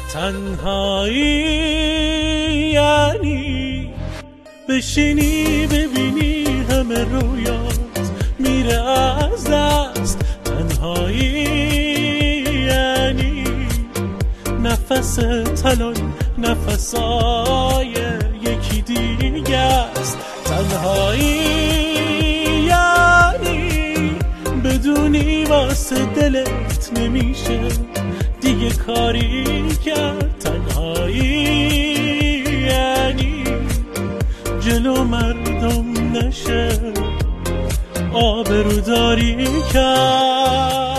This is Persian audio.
تنهایی یعنی بشینی ببینی همه رویات میره از دست. تنهایی یعنی نفس تنهایی نفسای یکی دیگه است. تنهایی یعنی بدونی واسه دلت نمیشه دیگه کاری کرد. تنهایی یعنی جلو مردم نشه آبروداری کرد.